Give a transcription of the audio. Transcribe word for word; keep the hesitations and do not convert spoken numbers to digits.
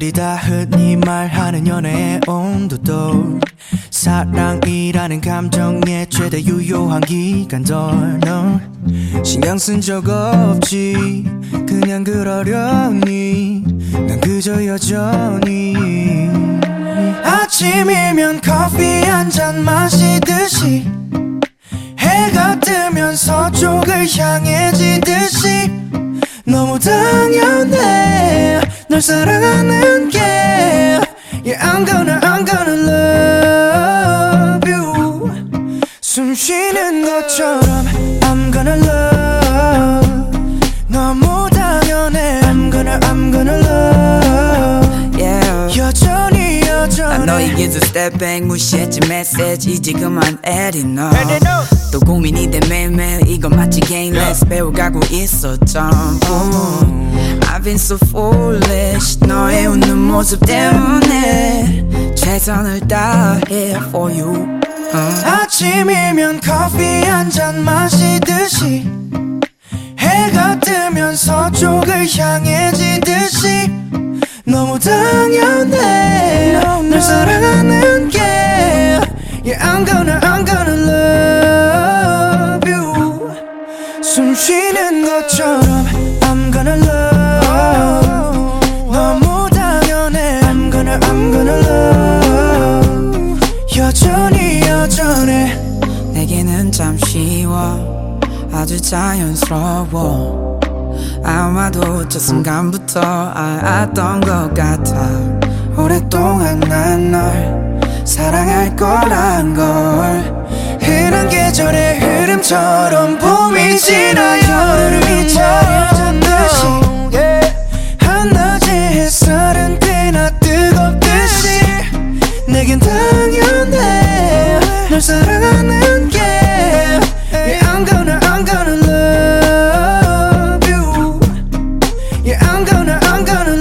사람들이 다 흔히 말하는 연애의 온도도 사랑이라는 감정의 최대 유효한 기간도 너 신경 쓴 적 없지 그냥 그러려니 난 그저 여전히 아침이면 커피 한 잔 마시듯이 해가 뜨면 서쪽을 향해 지듯이 너무 당연해 널 사랑하는 게 Yeah I'm gonna I'm gonna love you 숨 쉬는 것처럼 I'm gonna love 너무 당연해 I'm gonna I'm gonna love yeah. 여전히 여전해 난 너에게 두 step back 무시했지 메시지 이제 그만해리 너 또 고민이 돼 매일매일 이거 마치 game let's 배워가고 있어 전부 I've been so foolish 너의 웃는 모습 때문에 최선을 다해 for you uh. 아침이면 커피 한 잔 마시듯이 해가 뜨면 서쪽을 향해 지듯이 너무 당연해 no, no. 널 사랑하는 게 Yeah I'm gonna I'm gonna love you 숨 쉬는 것처럼 I'm gonna love 너무 당연해 I'm gonna I'm gonna love 여전히 여전해 내게는 참 쉬워 아주 자연스러워 아마도 저 순간부터 알았던 것 같아 오랫동안 난 널 사랑할 거란 걸 흔한 계절의 흐름처럼 봄이 지나 여름이 차려졌듯이 한낮의 햇살은 꽤나 뜨겁듯이 내겐 당연해 널 사랑하는 게 Yeah I'm gonna I'm gonna love you Yeah I'm gonna I'm gonna